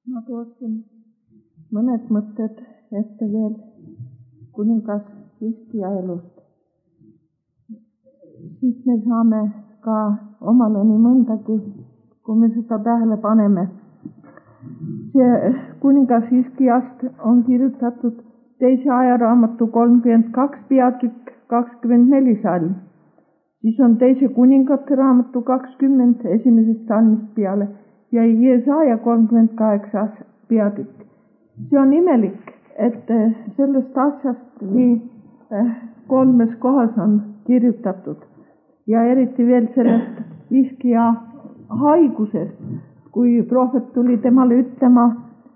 Ma tooksin mõned mõtted ette veel kuningas Hiskia elust. Siit me saame ka omale nii mõndagi, kui me seda tähele paneme. See kuningas Hiskiast on kirjutatud 2. ajaraamatu 32 peatükk 24 salm. Siis on 2. kuningate raamatu 20 esimesest salmist peale ja Jesaja 38 peatükk. See on imelik, et sellest asjast nii 3 kohas on kirjutatud ja eriti veel sellest Hiskia haigusest, kui prohvet tuli temale ütlema,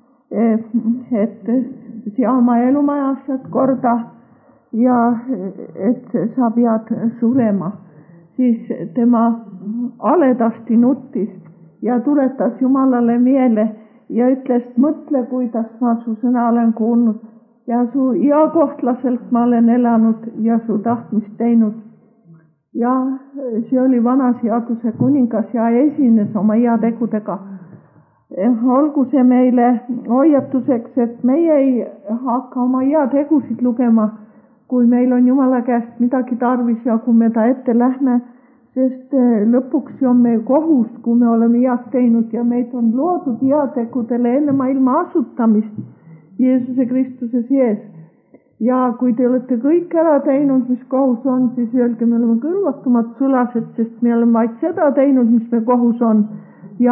et sea oma elumaja asjad korda ja et sa pead surema, siis tema aledasti nuttis ja tuletas Jumalale meele ja ütles, mõtle, kuidas ma su sõna olen kuulnud ja su eakohtlaselt ma olen elanud ja su tahtmist teinud. Ja see oli vana seaduse kuningas ja esines oma heategudega. Olgu see meile hoiatuseks, et meie ei hakka oma heategusid lugema, kui meil on Jumala käest midagi tarvis ja kui me ta ette lähme, sest lõpuks on meie kohus, kui me oleme head teinud ja meid on loodud heategudele enne maailma asutamist Jeesuse Kristuse sees. Ja kui te olete kõik ära teinud, mis kohus on, siis öelge, me oleme kõlvatumad sulased, sest me oleme vaid seda teinud, mis me kohus on. Ja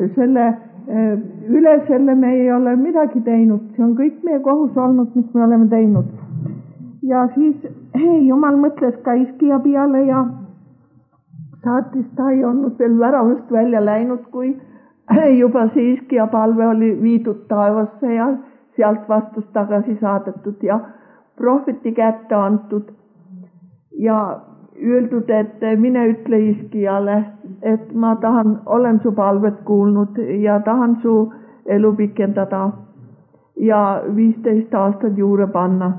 üle selle me ei ole midagi teinud. See on kõik meie kohus olnud, mis me oleme teinud. Ja siis Jumal mõtles ka Hiskia peale ja saatis, ta ei olnud veel väravast välja läinud, kui juba see Hiskia palve oli viidud taevasse ja sealt vastus tagasi saadetud ja prohveti kätte antud ja öeldud, et mine ütle Hiskiale, et ma olen su palvet kuulnud ja tahan su elu pikendada ja 15 aastat juurde panna.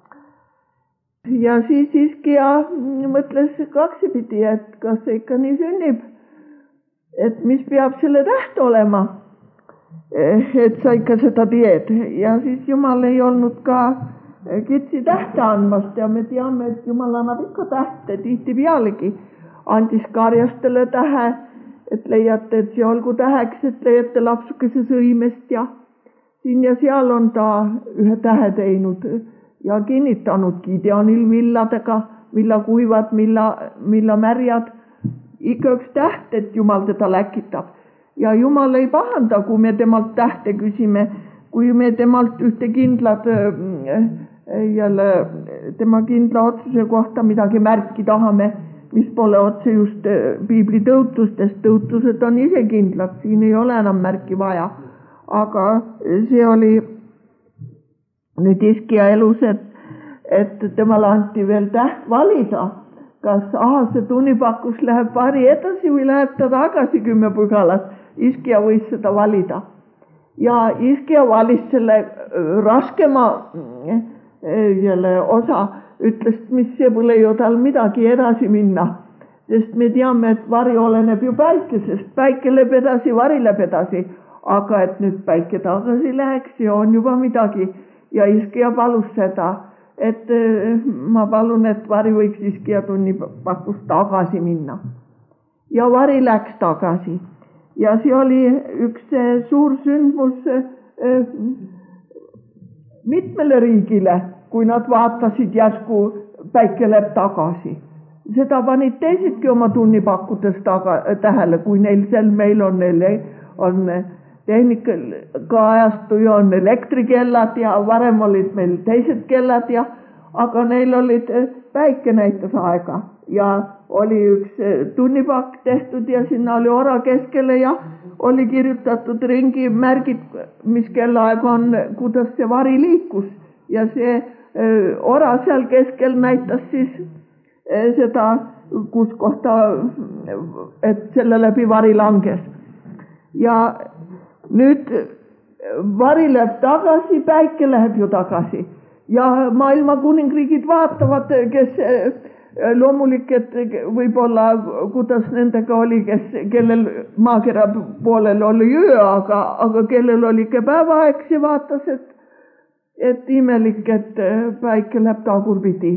Ja siis Hiskia mõtles kaksipidi, et kas see ikka nii sünnib, et mis peab selle täht olema, et sa ikka seda teed. Ja siis Jumal ei olnud ka kitsi tähte andmast ja me teame, et Jumal annab ikka tähte, tihti pealegi andis karjastele tähe, et leiate, et see olgu täheks, et leiate lapsukese sõimest ja siin ja seal on ta ühe tähe teinud ja kinnitanud Gideonil villadega, milla kuivad, milla märjad, ikka üks täht, et Jumal teda läkitab. Ja Jumal ei pahanda, kui me temalt tähte küsime, kui me temalt ühte kindlat tema kindla otsuse kohta midagi märki tahame, mis pole otse just piibli tõotustest. Tõotused on ise kindlad, siin ei ole enam märki vaja. Aga see oli nüüd Hiskia elus, et temale anti veel täht valida, kas see tunnipakkus läheb vari edasi või läheb ta tagasi 10 pügalat. Hiskia võis seda valida. Ja Hiskia valis selle raskema osa, ütles, mis see pole ju tal midagi edasi minna. Sest me teame, et vari oleneb ju päikesest. Päike läheb edasi, vari läheb edasi. Aga et nüüd päike tagasi läheks, see on juba midagi. Ja Hiskia palus seda, et ma palun, et vari võiks Hiskia tunnipakkus tagasi minna. Ja vari läks tagasi. Ja see oli üks suur sündmus mitmele riigile, kui nad vaatasid järsku päike läheb tagasi. Seda panid teisedki oma tunnipakkudes tähele, kui meil on tehnika ajastu ja on elektrikellad ja varem olid meil teised kellad aga neil olid päike näitas aega ja oli üks tunnipakk tehtud ja sinna oli ora keskele ja oli kirjutatud ringi märgid, mis kellaaeg on, kuidas see vari liikus. Ja see ora seal keskel näitas siis seda, kus kohta, et selle läbi vari langes. Ja nüüd vari läheb tagasi, päike läheb ju tagasi. Ja maailma kuningriigid vaatavad, kes loomulik, et võib-olla kuidas nendega oli, kellel maakera poolel oli öö, aga kellel oli ikka päevaaeg, see vaatas, et imelik, et päike läheb tagurpidi.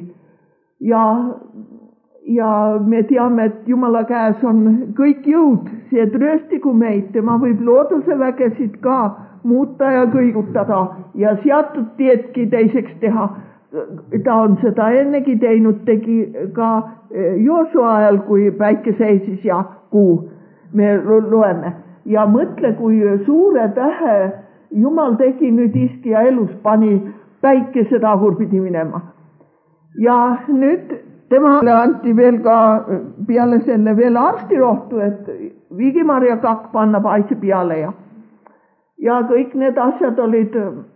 Ja me teame, et Jumala käes on kõik jõud, see trööstigu meid, tema võib looduse vägesid ka muuta ja kõigutada ja seatud teedki teiseks teha. Ta on seda ennegi teinud, tegi ka Joosua ajal, kui päike seisis ja kuu, me loeme. Ja mõtle, kui suure tähe Jumal tegi nüüd Iskija elus, pani päikese tagurpidi minema. Ja nüüd temale anti veel ka peale selle veel arstirohtu, et Vigimarja kakk panna paise peale ja kõik need asjad olid,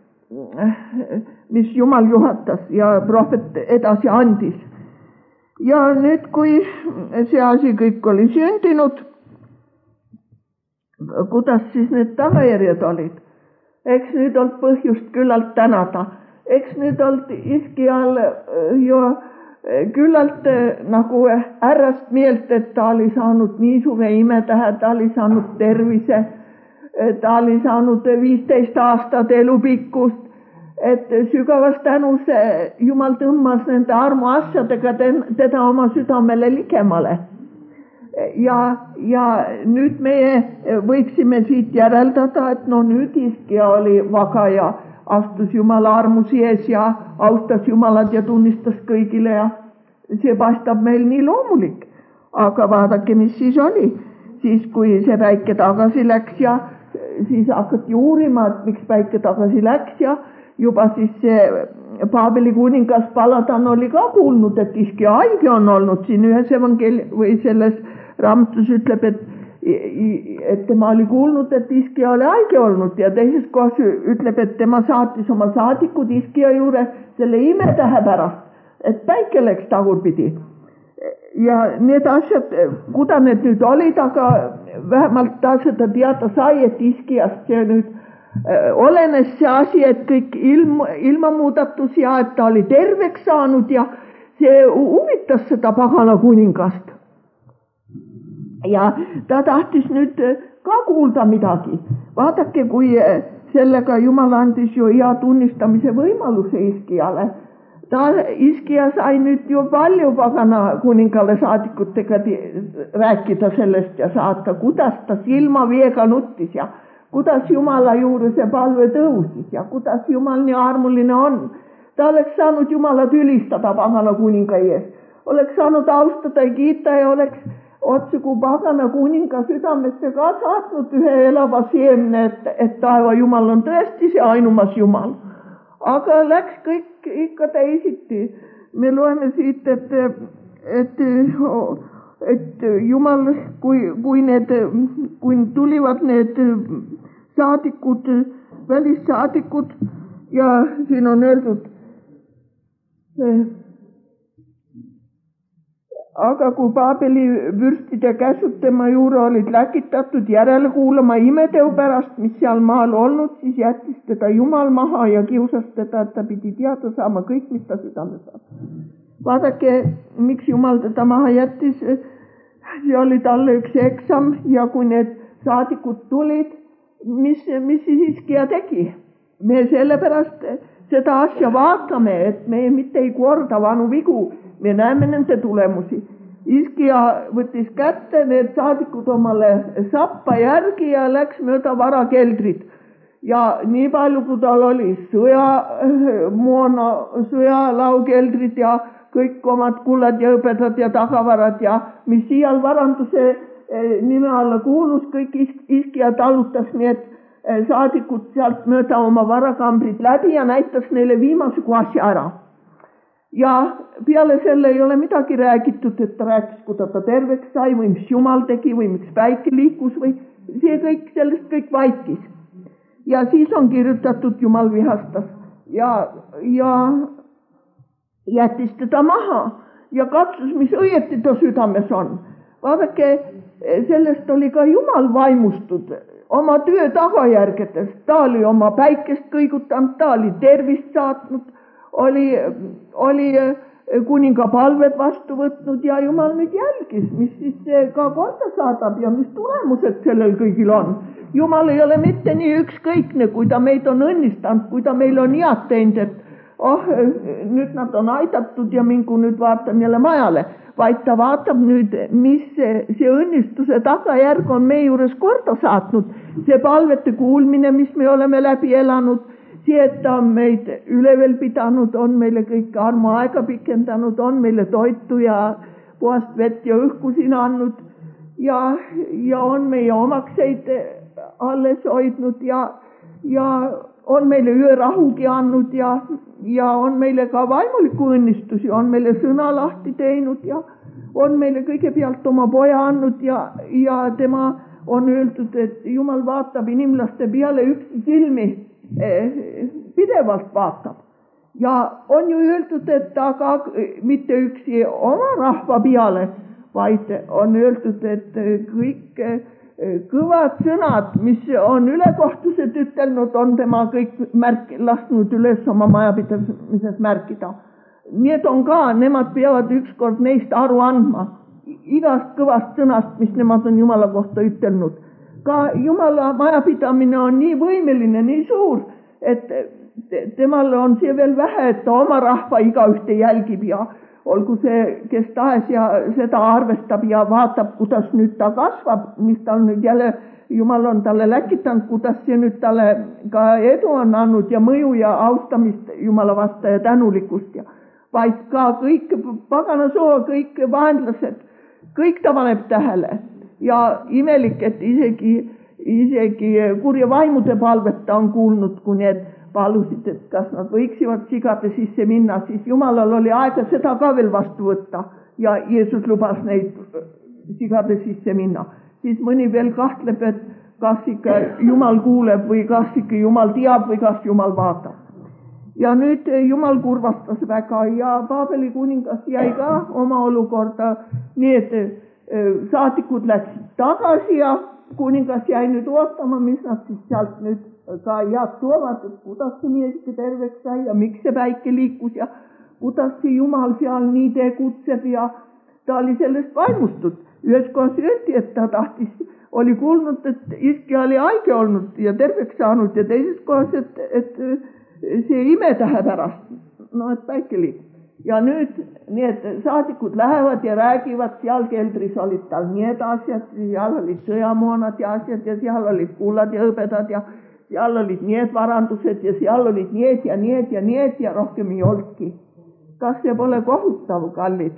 mis Jumal juhatas ja prohvet edasi andis. Ja nüüd, kui see asi kõik oli sündinud, kuidas siis need tagajärjed olid? Eks nüüd olnud põhjust küllalt tänada. Eks nüüd olnud Iskijal ju küllalt nagu ärrast meelt, et ta oli saanud nii suure imetähe, ta oli saanud tervise, ta oli saanud 15 aastat elupikkust, et sügavas tänus Jumal tõmmas nende armu asjadega teda oma südamele ligemale. Ja nüüd meie võiksime siit järeldada, et no nüüd Iskija oli vaga ja astus Jumala armu sees ja austas Jumalat ja tunnistas kõigile ja see paistab meil nii loomulik. Aga vaadake, mis siis oli. Siis kui see päike tagasi läks ja siis hakati uurima, et miks päike tagasi läks ja juba siis see Paabeli kuningas Paladan oli ka kuulnud, et Iskija haige on olnud. Siin ühes või selles raamatus ütleb, et tema oli kuulnud, et Iskija oli haige olnud ja teises kohas ütleb, et tema saatis oma saadikud Iskija juurde selle imetähe pärast, et päike läks tagurpidi. Ja need asjad, kuda need nüüd olid, aga vähemalt ta seda teada sai, et Iskijast see nüüd olenes see asi, et kõik ilmamuudatus ja et ta oli terveks saanud ja see huvitas seda pagana kuningast. Ja ta tahtis nüüd ka kuulda midagi. Vaadake, kui sellega Jumal andis ju hea tunnistamise võimaluse Iskijale. Iskija sai nüüd ju palju pagana kuningale saadikutega rääkida sellest ja saata, kuidas ta silmaveega nuttis ja kuidas Jumala juurde see palve tõusis ja kuidas Jumal nii armuline on. Ta oleks saanud Jumalat ülistada pagana kuninga ees. Oleks saanud austada ja kiita ja oleks otse kui pagana kuninga südamesse ka saatnud ühe elava seemne, et taeva Jumal on tõesti see ainumas Jumal. Aga läks kõik ikka teisiti. Me loeme siit, et Jumal, kui tulivad need saadikud, välissaadikud ja siin on öeldud, aga kui Paabeli vürstide käsud tema juurde olid läkitatud järele kuulama imeteo pärast, mis seal maal olnud, siis jättis teda Jumal maha ja kiusas teda, et ta pidi teada saama kõik, mis ta südames on. Vaadake, miks Jumal teda maha jättis, see oli talle üks eksam ja kui need saadikud tulid, mis siis Iskija tegi? Me sellepärast seda asja vaatame, et me mitte ei korda vanu vigu, me näeme nende tulemusi. Iskija võttis kätte need saadikud omale sappa järgi ja läks mööda varakeldrit. Ja nii palju, kui tal oli sõjalaukeldrid ja kõik omad kullad ja hõbedad ja tagavarad ja mis siial varanduse nime alla kuulus, kõik Iskija talutas need saadikud sealt mööda oma varakambrid läbi ja näitas neile viimase asja ära. Ja peale selle ei ole midagi räägitud, et ta rääkis, kuidas ta terveks sai või mis Jumal tegi või miks päike liikus või see kõik, sellest kõik vaikis. Ja siis on kirjutatud, Jumal vihastas ja jättis teda maha ja katsus, mis õieti ta südames on. Vaadake, sellest oli ka Jumal vaimustud oma töö tagajärgedest. Ta oli oma päikest kõigutanud, ta oli tervist saatnud, oli kuninga palved vastu võtnud ja Jumal nüüd jälgis, mis siis ka korda saadab ja mis tulemused sellel kõigil on. Jumal ei ole mitte nii ükskõikne, kui ta meid on õnnistanud, kui ta meil on head teinud, et nüüd nad on aidatud ja mingu nüüd vaatan jälle majale, vaid ta vaatab nüüd, mis see õnnistuse tagajärg on meie juures korda saatnud. See palvete kuulmine, mis me oleme läbi elanud, see, et ta on meid üleval pidanud, on meile kõike armuaega pikendanud, on meile toitu ja puhast vett ja õhku siin andnud ja on meie omakseid alles hoidnud ja on meile öörahugi andnud ja on meile ka vaimuliku õnnistusi, on meile sõna lahti teinud ja on meile kõigepealt oma poja andnud ja tema on öeldud, et Jumal vaatab inimlaste peale üksi silmi, pidevalt vaatab. Ja on ju öeldud, et ta ka mitte üksi oma rahva peale, vaid on öeldud, et kõik kõvad sõnad, mis on ülekohtused ütelnud, on tema kõik lasknud üles oma majapidamises märkida. Need on ka, nemad peavad ükskord neist aru andma. Igast kõvast sõnast, mis nemad on Jumala kohta ütelnud. Ka Jumala majapidamine on nii võimeline, nii suur, et temal on see veel vähe, et ta oma rahva igaühte jälgib ja olgu see, kes tahes ja seda arvestab ja vaatab, kuidas nüüd ta kasvab, mis tal nüüd jälle, Jumal on talle läkitanud, kuidas see nüüd talle ka edu on andnud ja mõju ja austamist Jumala vastu ja tänulikkust ja vaid ka kõik pagana soo, kõik vaenlased, kõik ta paneb tähele ja imelik, et isegi kurja vaimude palvet ta on kuulnud, kui need palusid, et kas nad võiksivad sigade sisse minna, siis Jumalal oli aega seda ka veel vastu võtta ja Jeesus lubas neid sigade sisse minna. Siis mõni veel kahtleb, et kas ikka Jumal kuuleb või kas ikka Jumal teab või kas Jumal vaatab. Ja nüüd Jumal kurvastas väga ja Paabeli kuningas jäi ka oma olukorda, nii et saadikud läksid tagasi ja kuningas jäi nüüd ootama, mis nad siis sealt nüüd ka head toovad, et kuidas see mees terveks sai ja miks see päike liikus ja kuidas see Jumal seal nii tegutseb ja ta oli sellest vaimustud. Ühes kohas öeldi, et ta oli kuulnud, et Iski oli haige olnud ja terveks saanud ja teises kohas, et see imetähe pärast, et päike liikus. Ja nüüd need saadikud lähevad ja räägivad, seal keldris olid tal need asjad, seal olid sõjamoonad ja asjad ja seal olid kullad ja hõbedad ja seal olid need varandused ja seal olid need ja need ja need ja rohkem ei olnudki. Kas see pole kohutav, kallid?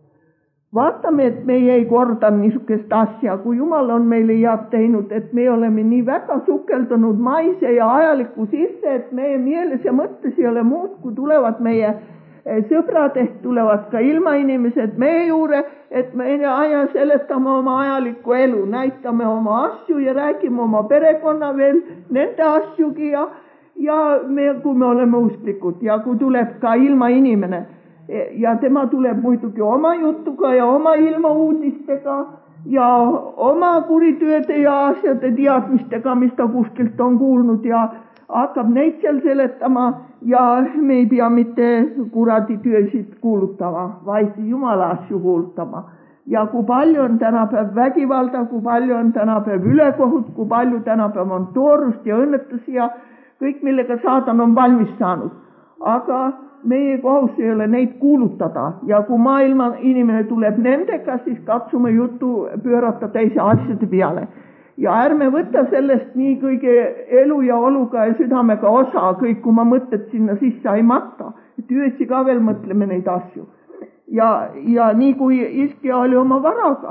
Vaatame, et meie ei korda niisugust asja, kui Jumal on meile head teinud, et me oleme nii väga sukeldunud maise ja ajalikku sisse, et meie meeles ja mõttes ei ole muud, kui tulevad meie sõbrad, ehk tulevad ka ilmainimesed meie juurde, et me aja seletame oma ajalikku elu, näitame oma asju ja räägime oma perekonna veel nende asjugi ja kui me oleme usklikud ja kui tuleb ka ilmainimene ja tema tuleb muidugi oma jutuga ja oma ilmauudistega ja oma kuritööde ja asjade teadmistega, mis ta kuskilt on kuulnud ja hakkab neid seal seletama ja me ei pea mitte kuradi töösid kuulutama, vaid Jumala asju kuulutama. Ja kui palju on tänapäev vägivalda, kui palju on tänapäev ülekohut, kui palju tänapäev on toorust ja õnnetusi ja kõik, millega saatan on valmis saanud. Aga meie kohus ei ole neid kuulutada ja kui maailma inimene tuleb nendega, siis katsume jutu pöörata teise asjade peale. Ja ärme võtta sellest nii kõige elu ja oluga ja südamega osa, kõik kui ma mõtted sinna sisse ei matta. Et ühesi ka veel mõtleme neid asju. Ja nii kui Iskja oli oma varaga.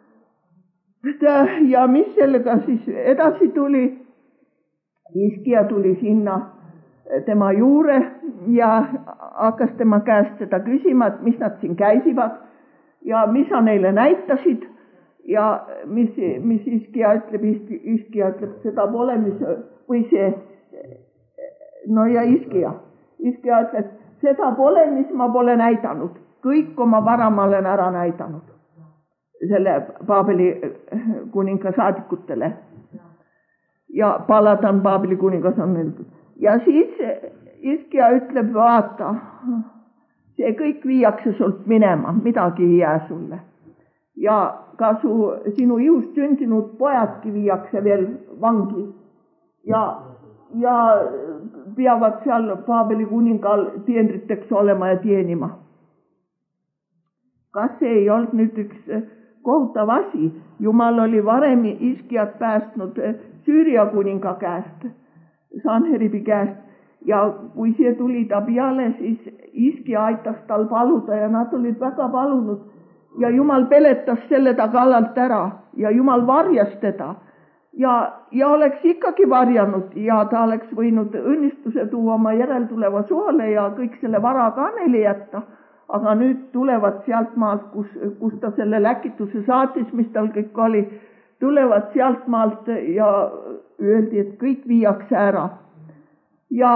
Ja mis sellega siis edasi tuli? Iskja tuli sinna tema juure ja hakkas tema käest seda küsima, et mis nad siin käisivad ja mis sa neile näitasid. Ja mis Iskja ütleb, seda pole, Iskja ütleb, seda pole, mis ma pole näidanud. Kõik oma vara ma olen ära näidanud selle Paabeli kuninga saadikutele. Ja Palatan Paabeli kuningas on öeldud. Ja siis Iskja ütleb, vaata, see kõik viiakse sult minema, midagi ei jää sulle. Ja ka sinu ihust sündinud pojadki viiakse veel vangi ja peavad seal Paabeli kuningal teenriteks olema ja teenima. Kas see ei olnud nüüd üks kohutav asi? Jumal oli varem Iskiat päästnud Süüria kuninga käest, Sanheribi käest, ja kui see tuli ta peale, siis Iskia aitas tal paluda ja nad olid väga palunud ja Jumal peletas selle ta kallalt ära ja Jumal varjas teda ja oleks ikkagi varjanud ja ta oleks võinud õnnistuse tuua oma järeltuleva soole ja kõik selle vara ka neile jätta. Aga nüüd tulevad sealt maalt, kus ta selle läkituse saatis, mis tal kõik oli, tulevad sealt maalt ja öeldi, et kõik viiakse ära. Ja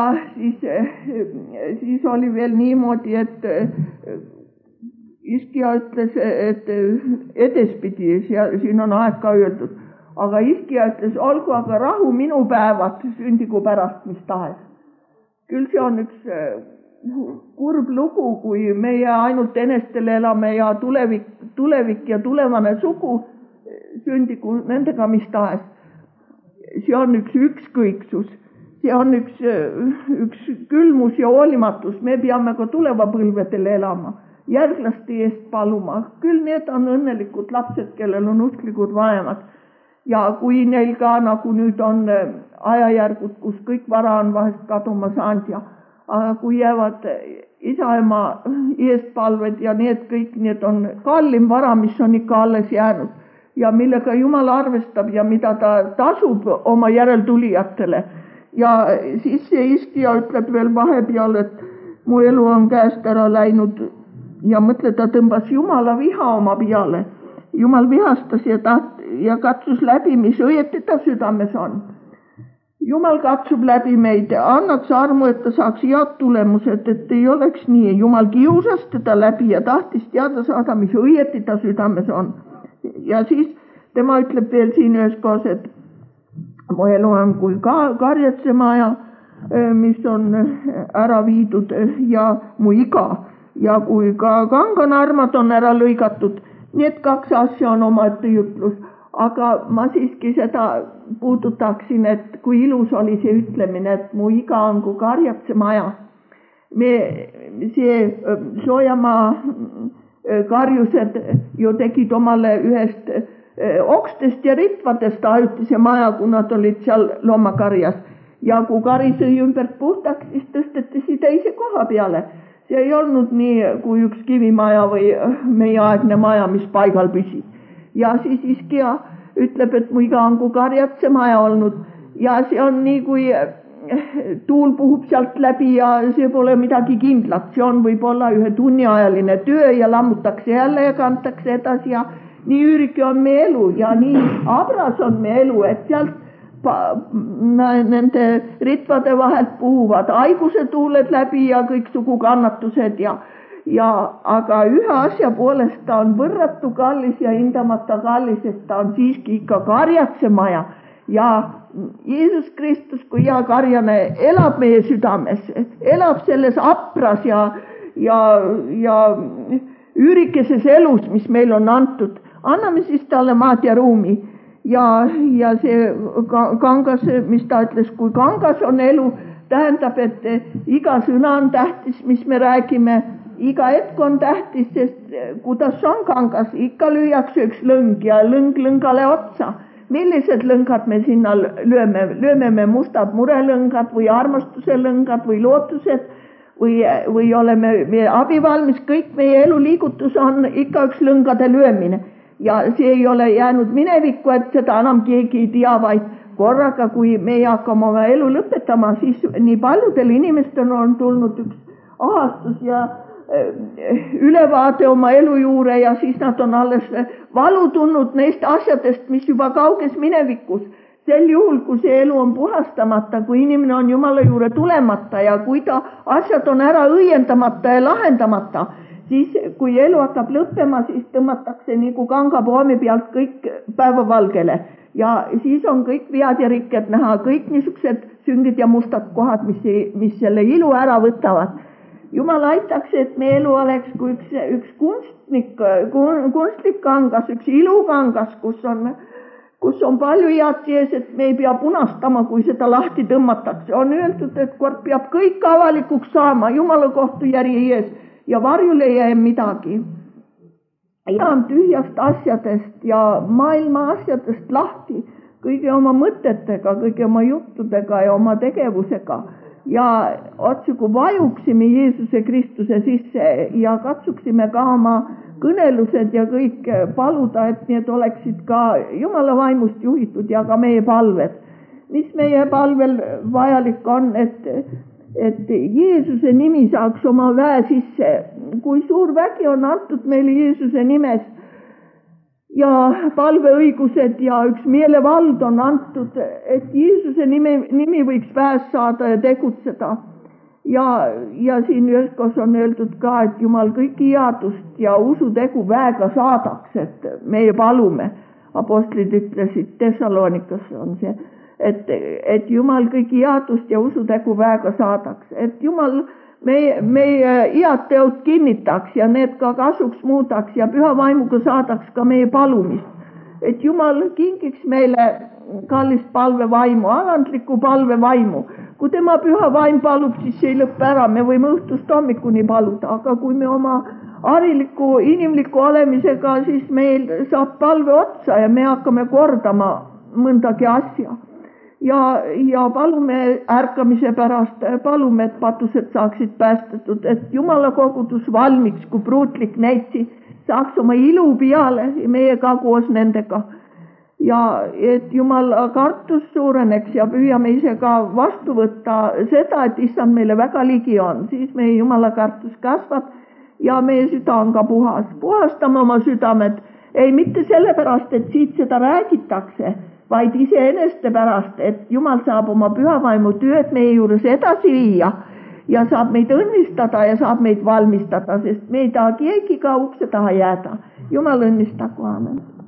siis oli veel niimoodi, et Iskia ütles, et edespidi, siin on aeg ka öeldud, aga Iskia ütles, olgu aga rahu minu päevad, sündigu pärast mis tahes. Küll see on üks kurb lugu, kui meie ainult enestele elame ja tulevik ja tulevane sugu sündigu nendega mis tahes. See on üks ükskõiksus, see on üks külmus ja hoolimatus. Me peame ka tulevapõlvedele elama, järglaste eest paluma. Küll need on õnnelikud lapsed, kellel on usklikud vanemad. Ja kui neil ka nagu nüüd on ajajärgud, kus kõik vara on vahest kaduma saanud aga kui jäävad isa-ema eestpalved ja need kõik, need on kallim vara, mis on ikka alles jäänud ja millega Jumal arvestab ja mida ta tasub oma järeltulijatele. Ja siis see Iskia ütleb veel vahepeal, et mu elu on käest ära läinud ja mõtle, ta tõmbas Jumala viha oma peale. Jumal vihastas ja katsus läbi, mis õieti ta südames on. Jumal katsub läbi meid, annad sa armu, et ta saaks head tulemused, et ei oleks nii. Jumal kiusas teda läbi ja tahtis teada saada, mis õieti ta südames on. Ja siis tema ütleb veel siin ühes kohas, et mu elu on kui karjatsemaja, mis on ära viidud ja mu iga. Ja kui ka kanganarmad on ära lõigatud, need kaks asja on omaette jutlus. Aga ma siiski seda puudutaksin, et kui ilus oli see ütlemine, et mu iga on kui karjatsemaja. See Soojamaa karjused ju tegid omale ühest okstest ja ritvadest ajutise maja, kui nad olid seal loomakarjas. Ja kui kari sõi ümbert puhtaks, siis tõsteti see teise koha peale. See ei olnud nii kui üks kivimaja või meieaegne maja, mis paigal püsib. Ja siis Iskia ütleb, et mu iga on kui karjatsemaja olnud ja see on nii, kui tuul puhub sealt läbi ja see pole midagi kindlat. See on võib-olla ühe tunniajaline töö ja lammutakse jälle ja kantakse edasi ja nii üürike on meie elu ja nii abras on meie elu, et sealt nende ritvade vahelt puhuvad haiguse tuuled läbi ja kõiksugu kannatused aga ühe asja poolest ta on võrratu kallis ja hindamata kallis, et ta on siiski ikka karjatsemaja ja Jeesus Kristus kui hea karjane elab meie südames, elab selles apras ja üürikeses elus, mis meil on antud. Anname siis talle maad ja ruumi ja see kangas, mis ta ütles, kui kangas on elu, tähendab, et iga sõna on tähtis, mis me räägime. Iga hetk on tähtis, sest kuidas on kangas, ikka lüüakse üks lõng ja lõng lõngale otsa. Millised lõngad me sinna lööme? Lööme me mustad murelõngad või armastuse lõngad või lootused või oleme me abivalmis, kõik meie elu liigutus on ikka üks lõngade löömine. Ja see ei ole jäänud minevikku, et seda enam keegi ei tea, vaid korraga, kui meie hakkame oma elu lõpetama, siis nii paljudel inimestel on tulnud üks ahastus ja ülevaade oma elu juure ja siis nad on alles valu tundnud neist asjadest, mis juba kauges minevikus. Sel juhul, kui see elu on puhastamata, kui inimene on Jumala juurde tulemata ja kui ta asjad on ära õiendamata ja lahendamata, siis kui elu hakkab lõppema, siis tõmmatakse nagu kangapoomi pealt kõik päevavalgele ja siis on kõik vead ja rikked näha, kõik niisugused süngid ja mustad kohad, mis selle ilu ära võtavad. Jumal aitaks, et meie elu oleks kui üks kunstlik kangas, üks ilukangas, kus on palju head sees, et me ei pea punastama, kui seda lahti tõmmatakse. On öeldud, et kord peab kõik avalikuks saama Jumala kohtujärje ees ja varjul ei jää midagi. Ja on tühjast asjadest ja maailma asjadest lahti kõigi oma mõtetega, kõigi oma juttudega ja oma tegevusega. Ja otse kui vajuksime Jeesuse Kristuse sisse ja katsuksime ka oma kõnelused ja kõik paluda, et need oleksid ka Jumala vaimust juhitud ja ka meie palved. Mis meie palvel vajalik on, et Jeesuse nimi saaks oma väe sisse. Kui suur vägi on antud meile Jeesuse nimes ja palveõigused ja üks meelevald on antud, et Jeesuse nimi võiks väes saada ja tegutseda. Ja siin üheskoos on öeldud ka, et Jumal kõiki headust ja usutegu väega saadaks, et meie palume. Apostlid ütlesid, Thessalonikas on see, et Jumal kõiki headust ja usutegu väega saadaks. Et Jumal meie head teod kinnitaks ja need ka kasuks muudaks ja püha vaimuga saadaks ka meie palumist. Et Jumal kingiks meile kallist palvevaimu, alandlikku palvevaimu. Kui tema püha vaim palub, siis see ei lõppe ära, me võime õhtust hommikuni paluda, aga kui me oma hariliku, inimliku olemisega, siis meil saab palve otsa ja me hakkame kordama mõndagi asja. Ja palume ärkamise pärast, palume, et patused saaksid päästetud, et Jumala kogudus valmiks, kui pruutlik neitsi saaks oma ilu peale meiega koos nendega. Ja et Jumala kartus suureneks ja püüame ise ka vastu võtta seda, et issand meile väga ligi on, siis meie Jumala kartus kasvab ja meie süda on ka puhas. Puhastame oma südamed, ei mitte sellepärast, et siit seda räägitakse, vaid iseeneste pärast, et Jumal saab oma pühavaimu tööd meie juures edasi viia ja saab meid õnnistada ja saab meid valmistada, sest me ei taha keegi ka ukse taha jääda. Jumal õnnistagu, aamen.